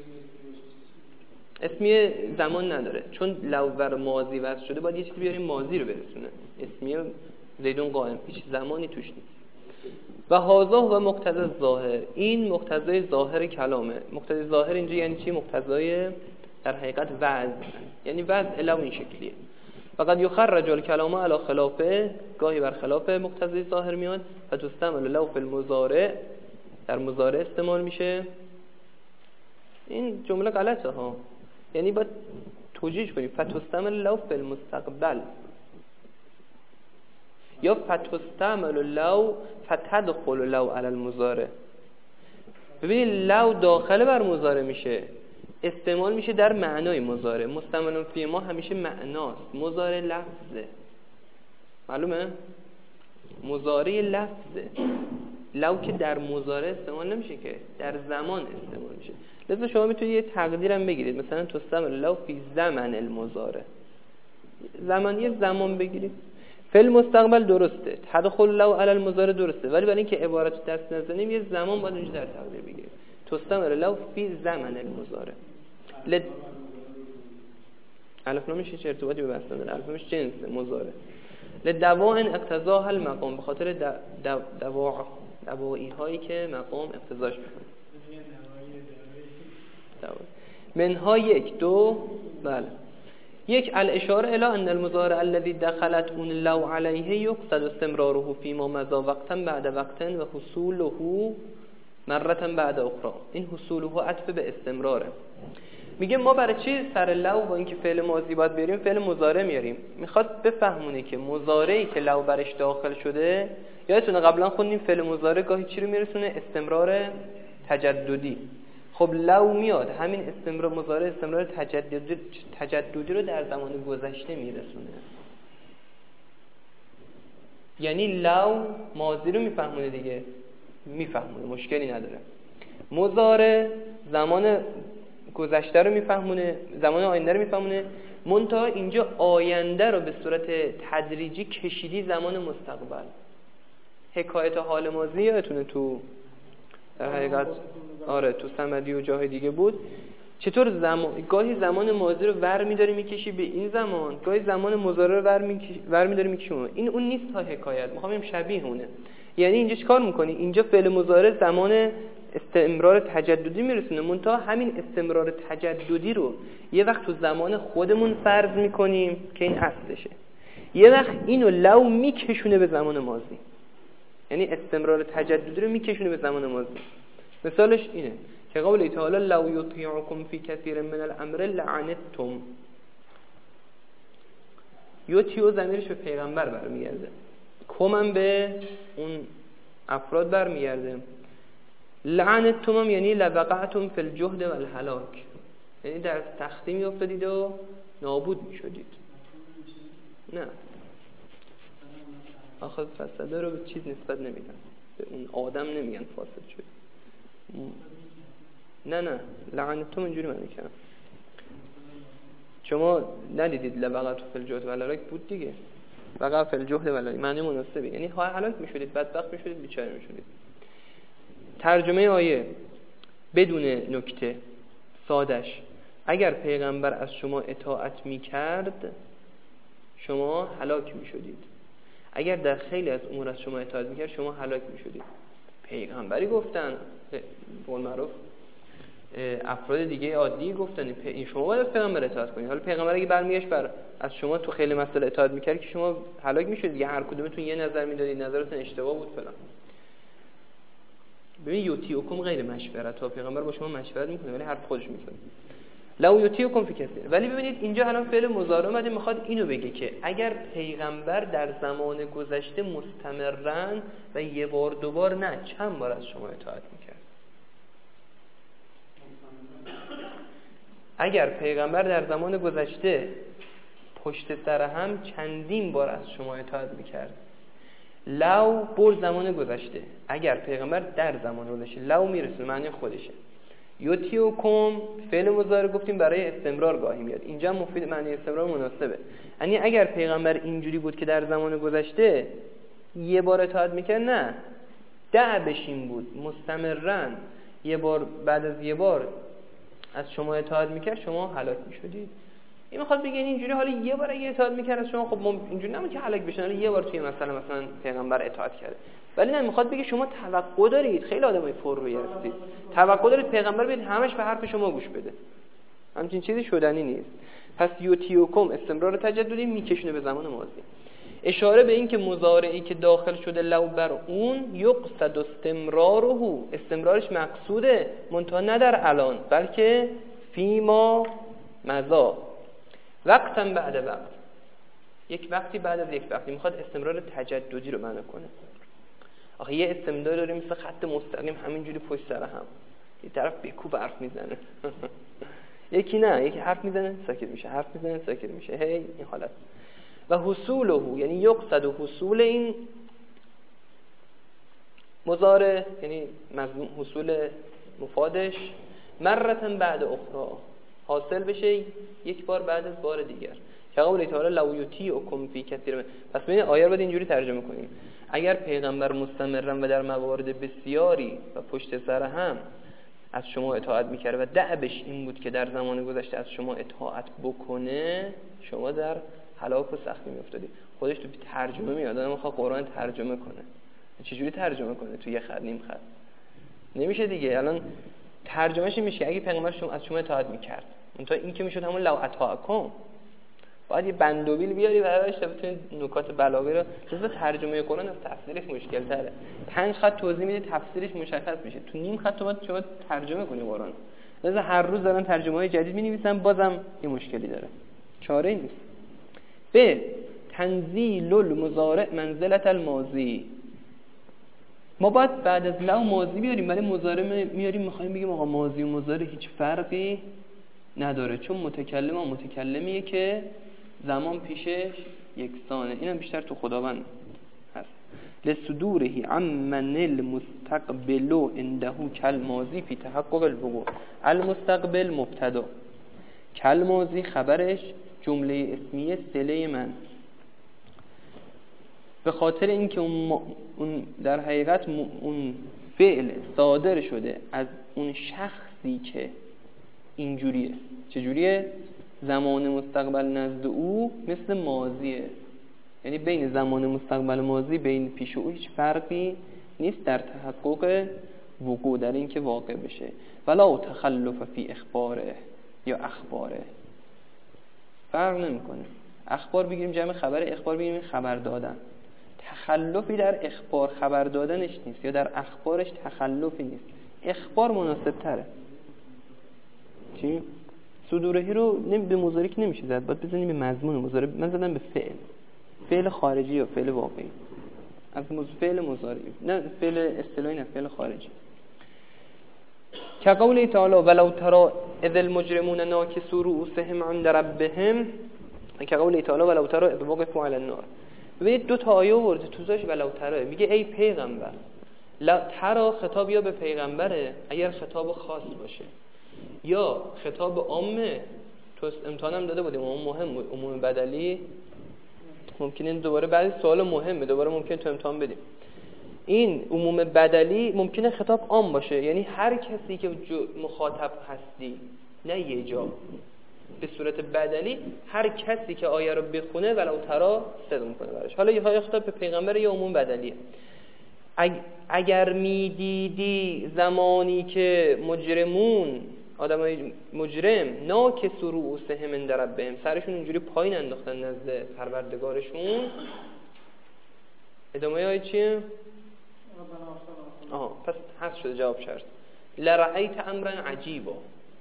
اسمیه زمان نداره چون لو بر ماضی وضع شده، باید یه چیزی بیاریم ماضی رو برسونه. اسمیه زیدون قائم، هیچ زمانی توش نیست. و هازا و مقتضی ظاهر، این مقتضای ظاهر کلامه. مقتضی ظاهر اینجا یعنی چی؟ مقتضای در حقیقت وضع، یعنی وضع لو این شکلیه. فقط یخرج الکلام علی خلافه، گاهی بر خلاف مقتضی ظاهر میاد. و تستعمل لو فی المضارع، در مضارع استعمال میشه. این جمله غلطه ها، یعنی باید توجیهش کنیم. فتستعمل لو فی المستقبل یا فتستعمل لو فتدخل لو علی المضارع. ببینید لو داخل بر مضارع میشه، استعمال میشه در معنای مضارع. مستعمل فی ما همیشه معناست، مضارع لفظه. معلومه؟ مضارع لفظه. لو که در مضارع استعمال نمیشه که در زمان استعمال میشه. لذا شما میتونید یه تقدیرم بگیرید، مثلا تستعمل لو فی زمن المضارع، زمان یه زمان بگیرید. فی المستقبل درسته، تدخل لو علی المضارع درسته، ولی برای اینکه عبارت دست نزنیم یه زمان باید اونجا در تقدیر بگیرید. تستعمل لو فی زمن المضارع. لد الف نمیشه چه ارتباطی به بحث نداره، الف نمیشه جنس مضارع. لدواء اقتضاها المقام، به خاطر دواء دوائی هایی که مقام اقتضاش میکنه. منها یک دو بله یک الاشاره الی ان المضارع الذي دخلت اون لو علیه یقصد استمراره فيما مضى وقتا بعد وقت و حصوله مرتا بعد اخرى. این حصوله عطف به استمراره. میگه ما برای چی سر لو با اینکه فعل ماضی باید بریم فعل مضارع میاریم؟ میخواد بفهمونه که مضارعی که لو برش داخل شده، یادتونه قبلا خوندیم فعل مضارع گاهی چی رو میرسونه؟ استمرار تجددی. خب لو میاد همین استمرار مضارع استمرار تجددی تجددی رو در زمان گذشته میرسونه. یعنی لو ماضی رو میفهمونه دیگه، میفهمونه، مشکلی نداره. مضارع زمان گذشته رو میفهمونه، زمان آینده رو میفهمونه. منتها اینجا آینده رو به صورت تدریجی کشیدی زمان مستقبل. حکایت حال ماضی یادتونه تو در حقیقت آره تو صمدی و جای دیگه بود. چطور زمان گاهی زمان ماضی رو ور می‌داری می‌کشی به این زمان، گاهی زمان مضارع رو ور می‌کشی ور می‌داری می‌کشی. این اون نیست تا حکایت، می‌خوام شبیه اونه. یعنی اینجا چیکار می‌کنی؟ اینجا فعل مضارع زمان استمرار تجددی میرسونه. منتها همین استمرار تجددی رو یه وقت تو زمان خودمون فرض میکنیم که این اصلشه، یه وقت اینو لو میکشونه به زمان ماضی، یعنی استمرار تجددی رو میکشونه به زمان ماضی. مثالش اینه که قول تعالی لو یطیعکم فی کثیر من الامر لعنتم. یطیع ضمیرش به پیغمبر برمیگرده، کمم به اون افراد برمیگرده. لعنتم هم یعنی لوقعتم فی الجهد والهلاک، یعنی در سختی میافتادید و نابود میشدید. نه آخه فساده رو به چیز نسبت نمیدن، به اون آدم نمیگن فاسد شد. نه نه لعنتم اینجوری معنی کردم. شما ندیدید لوقعتم فی الجهد والهلاک بود دیگه، وقع فی الجهد والهلاک معنی مناسبه، یعنی هلاک میشدید، بدبخت میشدید، بیچاره میشدید. ترجمه آیه بدون نکته سادش، اگر پیغمبر از شما اطاعت میکرد شما هلاک میشدید، اگر در خیلی از امور از شما اطاعت میکرد شما هلاک میشدید. پیغمبری گفتن، قول معروف افراد دیگه عادی گفتن این شما باید از پیغمبر اطاعت کنید. حالا پیغمبر اگه برمیگشت بر از شما تو خیلی مسائل اطاعت میکرد که شما هلاک میشدید دیگه، هر کدومتون یه نظر میدادید، نظرتون اشتباه بود فلان. ببین یوتیوکم غیر مشورت، ها پیغمبر با شما مشورت میکنه ولی حرف خودش میزنه. لو یوتیوکم فی کثیر. ولی ببینید اینجا الان فعل مضارع اومده میخواد اینو بگه که اگر پیغمبر در زمان گذشته مستمرن و یه بار دوبار نه چند بار از شما اطاعت میکرد. اگر پیغمبر در زمان گذشته پشت سر هم چندین بار از شما اطاعت میکرد، لو بر زمان گذشته، اگر پیغمبر در زمان گذشته، لو میرسه معنی خودشه. یوتیوکم فعل مضارع گفتیم برای استمرار گاهی میاد، اینجا مفید معنی استمرار مناسبه. یعنی اگر پیغمبر اینجوری بود که در زمان گذشته یه بار اطاعت میکرد، نه ده بشین بود مستمرن، یه بار بعد از یه بار از شما اطاعت میکرد شما هلاک میشدید. این میخواد بگه اینجوری حالا یه بار اگه اطاعت میکرد از شما، خب ما اینجوری نمیشه که هلاک بشن، یه بار توی مثلا مثلا پیغمبر اطاعت کرده، ولی نه میخواد بگه شما توقع دارید، خیلی آدمای پررویی هستید، توقع دارید پیغمبر بیاد همش به حرف شما گوش بده، همچین چیزی شدنی نیست. پس یوتیوکم استمرار تجددی میکشونه به زمان ماضی، اشاره به این که مضارعی که داخل شده لو بر اون یقصد استمراره، استمرارش مقصوده منتها نه در الان بلکه فیما مضا، وقتا بعد وقت، یک وقتی بعد از یک وقتی. میخواد استمرار تجددی رو معنی کنه. آخه یه استمرار داریم مثل خط مستقیم همینجوری پشت سر هم، یه طرف بیکوب حرف میزنه یکی نه، یکی حرف میزنه ساکت میشه، حرف میزنه ساکت میشه، هی این حالت. و حصوله یعنی یقصد و حصول این مضارع یعنی مضمون حصول مفادش مرتن بعد اخرى، حاصل بشه یک بار بعد از بار دیگر. که قول تعالی لو یطیعکم فی کثیر من. پس ببین آیه رو باید اینجوری ترجمه کنیم، اگر پیغمبر مستمرن و در موارد بسیاری و پشت سر هم از شما اطاعت میکرد و دعبش این بود که در زمان گذشته از شما اطاعت بکنه، شما در هلاک و سختی میافتادید. خودش تو ترجمه میاد، آدم میخواد قرآن ترجمه کنه، چجوری ترجمه کنه؟ تو یه خط نیم خط نمیشه دیگه. الان ترجمهش میشه اگه پیغمبر شما از شما اطاعت میکرد، اون تا این که میشد همون لو اطاعکم، باید یه بندوبیل بیاری براش تا بتونید نکات بلاغی رو. جزء ترجمه قرآن از تفسیرش مشکل تره، پنج خط توضیح میده تفسیرش مشخص میشه، تو نیم خط باید شما ترجمه کنی قرآن. لذا هر روز دارن ترجمه‌های جدید می‌نویسن، بازم یه مشکلی داره، چاره‌ای نیست. به تنزیل المضارع منزلت الماضی، ما باید بعد از لو ماضی بیاریم، ولی مضارع میاریم میخوایم بگیم آقا ماضی و مضارع هیچ فرقی نداره، چون متکلم و متکلمیه که زمان پیشش یکسانه. اینم بیشتر تو خداوند هست. لصدوره عمن المستقبل عنده کالماضی فی تحقق الوقوع. المستقبل مبتدا، کالماضی خبرش، جمله اسمیه صله من. به خاطر اینکه اون, اون در حقیقت اون فعل صادر شده از اون شخصی که اینجوریه. چجوریه؟ زمان مستقبل نزد او مثل ماضیه، یعنی بین زمان مستقبل ماضی بین پیش او هیچ فرقی نیست در تحقق وقوع در این که واقع بشه. ولا تخلف فی اخباره یا اخباره، فرق نمیکنه. اخبار بگیریم جمع خبر، اخبار بگیریم خبر دادن. تخلفی در اخبار خبر دادنش نیست یا در اخبارش تخلفی نیست. اخبار مناسب تره. چی؟ صدورهی رو نمی به مضارع نمیشه زد، باید بزنیم به مضمون مضارع. من زدم به فعل، فعل خارجی یا فعل واقعی. از فعل مضارع، نه فعل اصطلاحی، نه فعل خارجی. که قوله تعالی ولو ترى اذ المجرمون ناکسوا رؤوسهم عند ربهم، که قوله تعالی ولو ترى اذ وقفوا على النار. ببینید دو تا آیه آورده توش ولو ترى، میگه ای پیغمبر. لا ترى خطاب یا به پیغمبره اگر خطاب خاص باشه، یا خطاب عامه. تو امتحانم داده بودیم اون مهم عموم بدلی، ممکنه دوباره بعد سوال مهمه دوباره ممکنه تو امتحان بدیم. این عموم بدلی ممکنه خطاب عام باشه، یعنی هر کسی که مخاطب هستی، نه یه جا. به صورت بدلی هر کسی که آیه رو بخونه ولو ترا صدق میکنه براش. حالا یه های خطاب به پیغمبر یا عموم بدلیه. اگر میدیدی زمانی که مجرمون، آدمای مجرم، ناکسوا رؤوسهم عند ربهم، سرشون اینجوری پایین انداختن نزد پروردگارشون. ادامه آیه چیه؟ آها پس حذف شده جواب شرط. لرأیت امرا عجیبا،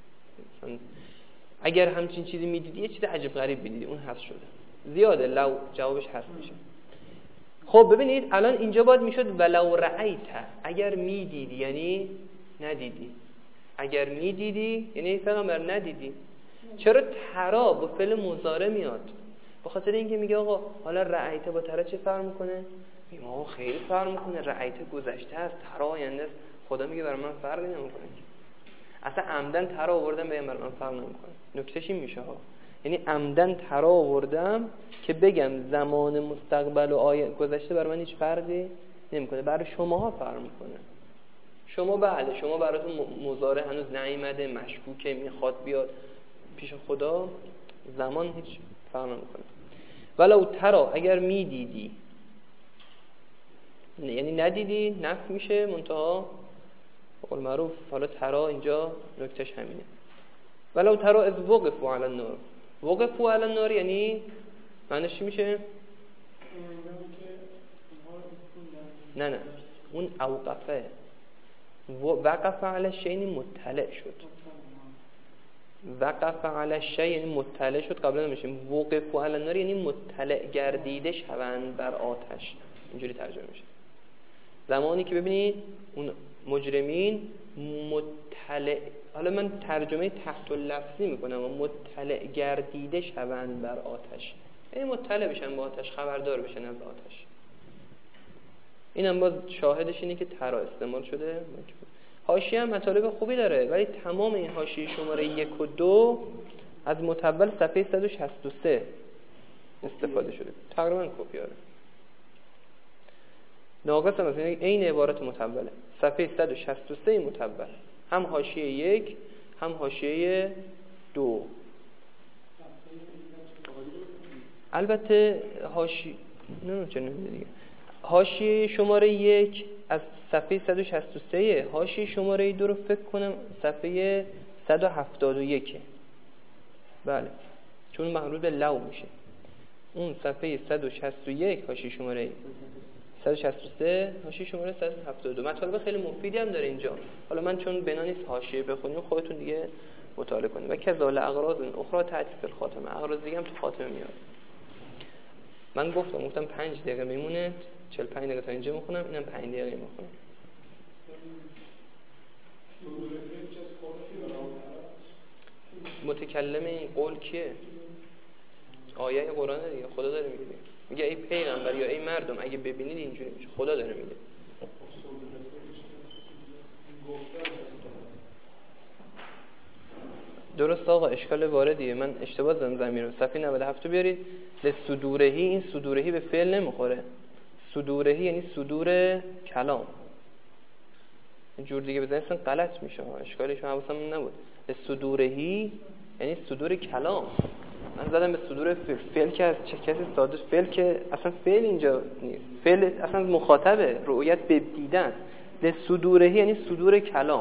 اگر همچین چیزی میدیدی یه چیز عجیب غریب میدیدی، اون حذف شده. زیاده لو جوابش حذف میشه. خب ببینید الان اینجا باید میشد ولو رأیت، اگر میدیدی یعنی ندیدی، اگر میدیدی یعنی پیغمبر ندیدی. چرا ترا با فعل مضارع میاد؟ به خاطر اینکه میگه آقا حالا رأیت با ترا چه فرق میکنه؟ میگه آقا خیلی فرق میکنه، رأیت گذشته است، ترا آینده است. خدا میگه برای من فرقی نمیکنه. اصلا عمدن ترا آوردم بگم برای من فرق نمیکنه. نکتهش این میشه ها، یعنی عمدن ترا آوردم که بگم زمان مستقبل و آینده گذشته برای من هیچ فرقی نمیکنه، برای شماها فرق میکنه. شما بله شما براتون مضارع هنوز نیامده، مشکوکه، میخواد بیاد پیش خدا، زمان هیچ فرق نمیکنه. ولو ترا اگر میدیدی، یعنی ندیدی نفی میشه، منتها قول معروف حالا ترا اینجا نکتهش همینه. ولو ترا اذ وقفوا علی النار، وقفوا علی النار یعنی معنیش چی میشه؟ نه نه اون اوقفه، وقف علی شیء یعنی مطلع شد. وقف علی شیء یعنی مطلع شد، قبلا نمیشیم وقفوا علی النار یعنی مطلع گردیده شوند بر آتش، اینجوری ترجمه میشه. زمانی که ببینید اون مجرمین مطلع، حالا من ترجمه تحت اللفظی میکنم، مطلع گردیده شوند بر آتش، یعنی مطلع بشن با آتش، خبردار بشن از آتش. اینم باز شاهدش اینه که ترا استعمال شده. حاشیه هم مطالب خوبی داره، ولی تمام این حاشیه شماره یک و دو از متول صفحه صد و شصت و سه استفاده شده، تقریبا کپیاره. ناقص مثلا این عبارت متوله صفحه صد و شصت و سه متول، هم حاشیه یک هم حاشیه دو. البته حاشیه نه چه نمیده دیگه. حاشیه شماره یک از صفحه صد و شصت و سه، حاشیه شماره دو رو فکر کنم صفحه صد و هفتاد و یک. بله چون مربوط به لو میشه. اون صفحه صد و شصت و یک حاشیه شماره صد و شصت و سه، حاشیه شماره صد و هفتاد و دو. مطالب خیلی مفیدی هم داره اینجا. حالا من چون بنا نیست حاشیه بخونیم، خودتون دیگه مطالعه کنید. و کذال اغراض اخرى تأتی فی الخاتمه، اغراض دیگه هم تو خاتمه میاد. من گفتم گفتم پنج دقیقه میمونه، چهل و پنج دقیقه تا اینجا میخونم، اینم پنج دقیقه میخونم. متکلم این قول کیه؟ آیه قرآن دیگه، خدا داره میگه. میگه ای پیغمبر یا ای مردم اگه ببینید اینجوری میشه، خدا داره میگه. درست آقا، اشکال واردیه، من اشتباه زدم ضمیر رو. صفحه نود و هفت رو بیارید. لصدورهی، این صدورهی به فعل نمیخوره. صدورهی یعنی صدور کلام. جور دیگه بزنید اصلا غلط میشه، اشکالش حواسم نبود. لصدورهی یعنی صدور کلام. من زدم به صدور فعل، فعل که از چه کسی ساده، فعل که اصلا فعل اینجا نیست، فعل اصلا مخاطبه، رؤیت به دیدن. لصدوره یعنی صدور کلام،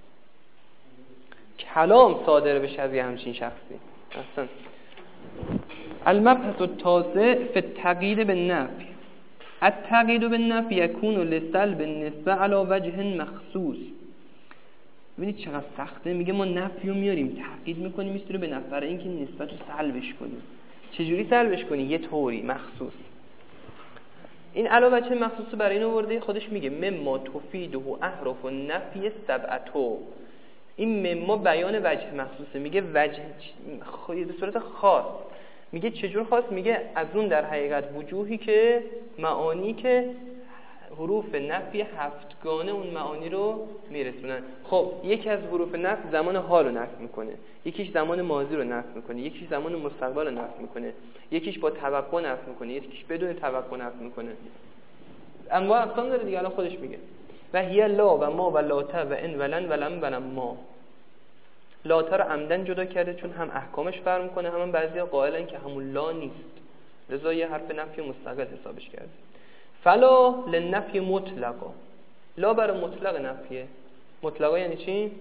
کلام صادر بشه از یه همچین شخصی. اصلا المبحث التاسع فی التقیید بالنفی. التقیید بالنفی یکون لسلب النسبه علی وجه مخصوص. ببینید چقدر سخته. میگه ما نفی رو میاریم تقیید میکنیم میستره به نفی، برای اینکه نسبت رو سلبش کنیم. چجوری سلبش کنی؟ یه طوری مخصوص. این علاوه چه مخصوص برای این آورده؟ خودش میگه مما تفیده احرف النفی سبعتو. این مما بیان وجه مخصوصه. میگه وجه به صورت خاص. میگه چجور خاص؟ میگه از اون در حقیقت وجوهی که معانی که حروف نفی هفتگانه اون معانی رو میرسونن. خب یکی از حروف نفی زمان حال رو نفی میکنه، یکیش زمان ماضی رو نفی میکنه، یکیش زمان مستقبل رو نفی میکنه، یکیش با توقع نفی میکنه، یکیش بدون توقع نفی میکنه. انواع اقسام داره دیگه. الان خودش میگه و هی لا و ما و لاتا و ان ولن ولم ولم ما. لاتا رو عمدن جدا کرده چون هم احکامش فرق میکنه، هم, هم بعضیا قائلن که همون لا نیست، لذا یه حرف نفی مستقل حسابش کرده. فلا للنفی مطلقا. لا برای مطلق نفیه. مطلقا یعنی چی؟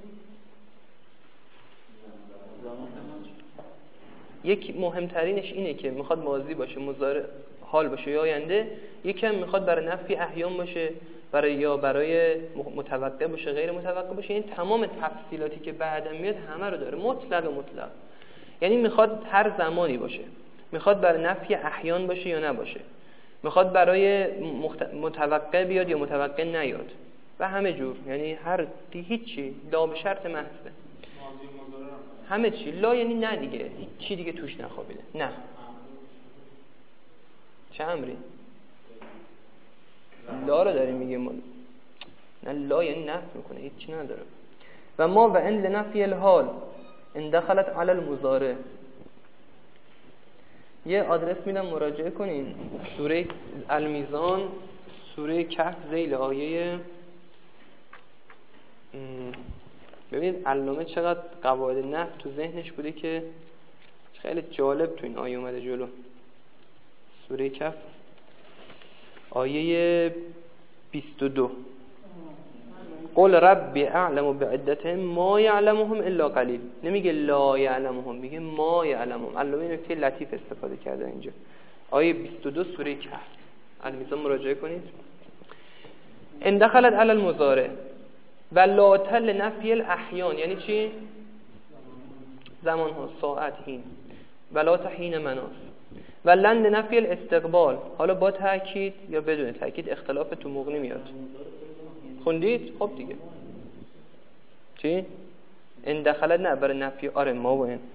یک مهمترینش اینه که میخواد ماضی باشه، مضارع، حال باشه یا آینده. یکم میخواد برای نفی احیان باشه، برای یا برای متوقع باشه، غیر متوقع باشه. این تمام تفصیلاتی که بعدم میاد همه رو داره. مطلق مطلق یعنی میخواد هر زمانی باشه، میخواد برای نفی احیان باشه یا نباشه، میخواد برای مخت... متوقع بیاد یا متوقع نیاد و همه جور. یعنی هر دی هیچی لا به شرط محضه. همه چی لا یعنی نه دیگه، هیچ چی دیگه توش نخوابیده. نه چه امری؟ لا رو داریم میگه ما. نه لا یعنی نفی میکنه، هیچ چی نداره. و ما و ان لنفی الحال ان دخلت علی المضارع. یه آدرس میدم مراجعه کنین. سوره المیزان، سوره کهف، ذیل آیه. ببینید علامه چقدر قواعد نحو تو ذهنش بوده که خیلی جالب تو این آیه اومده جلو. سوره کهف آیه بیست و دو. قل رب اعلم بعدتهم ما یعلمهم الا قلیل. نمیگه لا یعلمهم، میگه ما یعلمهم. علامه این نکته لطیف استفاده کرده اینجا. آیه بیست و دو سوره کهف. المیزان مراجعه کنید. ان دخلت علی المضارع و لا تل نفی الاحیان یعنی چی؟ زمان ها، ساعت، حین. و لا تحین مناس. و لند نفی الاستقبال. حالا با تاکید یا بدون تاکید اختلاف تو مغنی میاد. خوندید؟ خب دیگه چی؟ این دخلت نه برای نفی آره ما و این.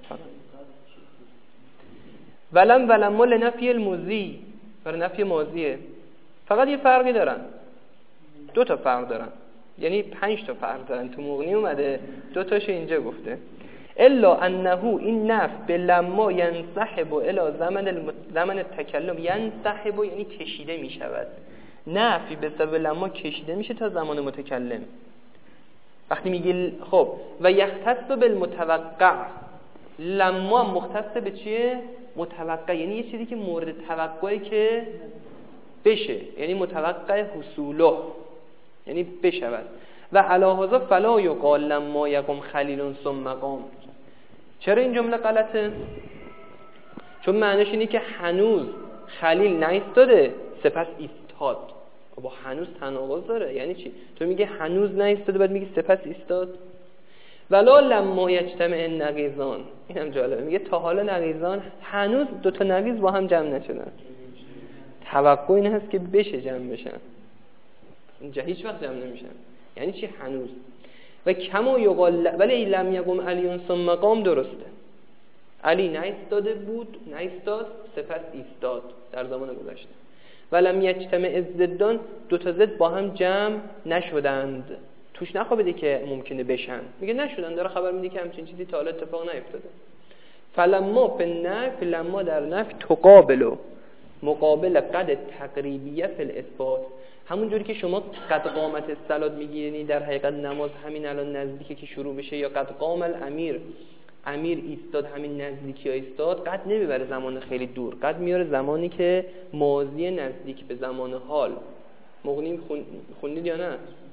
ولم ولم لنفی المضی برای نفی ماضیه. فقط یه فرقی دارن، دو تا فرق دارن، یعنی پنج تا فرق دارن. تو مغنی اومده دو تاشو اینجا گفته. الا انه این نفی به لما ینسحب الی زمن الم... زمن التکلم. ینسحب یعنی کشیده می شود. نفی به سبب لما کشیده میشه تا زمان متکلم. وقتی میگه خب و یختص بالمتوقع، لما مختص به چیه؟ متوقع یعنی یه چیزی که مورد توقعی که بشه، یعنی متوقع حصوله، یعنی بشود. و علی هذا فلا یقال لما یقم خلیل ثم قام. چرا این جمله غلطه؟ چون معنیش اینه که هنوز خلیل نایستاده سپس ایستاد. با هنوز تناقض داره. یعنی چی؟ تو میگه هنوز نایستاده بعد میگی سپس ایستاد. ولا لما یجتمع النقیضان. اینم جالبه. میگه تا حالا نقیضان، هنوز دو تا نقیض با هم جمع نشدن. توقع این هست که بشه جمع بشن. اینجا هیچ وقت جمع نمیشن. یعنی چی هنوز؟ و کما یقال ولی لم یقم علی ثم قام. درسته. علی نایستاده بود، نایستاد سپس ایستاد در زمان گذشته. ولم یجتمع الضدان، دو تا ضد با هم جمع نشدند. توش نخوابیده که ممکنه بشن. میگه نشدن، داره خبر میده که همچین چیزی تا حالا اتفاق نیفتاده. فلما فی النفی، لما در نفی تقابلو مقابل قد تقریبیه فی الاثبات. همون جوری که شما قد قامت الصلات میگیرین در حقیقت نماز همین الان نزدیکه که شروع بشه، یا قد قام الامیر، امیر ایستاد همین نزدیکی ها ایستاد. قد نمیبره زمان خیلی دور، قد میاره زمانی که ماضی نزدیک به زمان حال. مغنی خوندید یا نه؟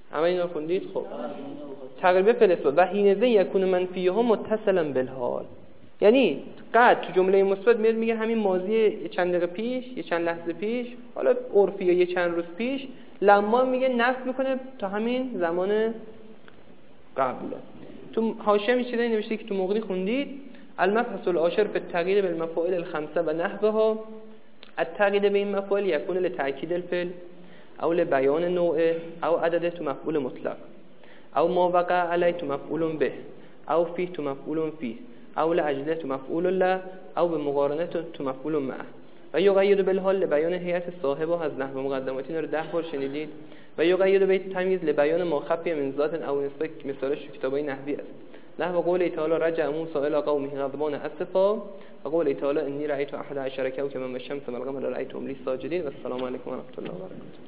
همه اینا خوندید؟ خب تقریبا فلسفه و حینزه یکون منفیها متصلا بالحال، یعنی قد تو جمله مثبت میاد میگه همین ماضی چند دقیقه پیش، یه چند لحظه پیش، حالا عرفی یه چند روز پیش، لما میگه نفی میکنه تا همین زمان قبله. تو حاشیه می چیزایی نوشته که تو مغنی خوندید: المبحث العاشر في التغییر بالمفاعل الخمسه و نحوها. التغییر به این مفاعل یکون لتأکید الفعل او لبیان نوعه او عدده تو مفعول مطلق او ما وقع علی تو مفعول به او فی تو مفعول فی او لاجله تو مفعول له او به مقارنه تو مفعول معه و یقید بالحال لبیان هیئت صاحبه. از نحو مقدماتی اینا رو ده بار شنیدید. و یقید به تمیز لبیان ما خفی من ذات او نسبت، مثالش تو کتابای نحوی است. نحو قول تعالی رجع موسی الی قومه غضبان اسفا و قول تعالی انی رأیت احد عشر کوکبا و الشمس والقمر رأیتهم لی ساجدین. و السلام علیکم و رحمت الله و برکاته.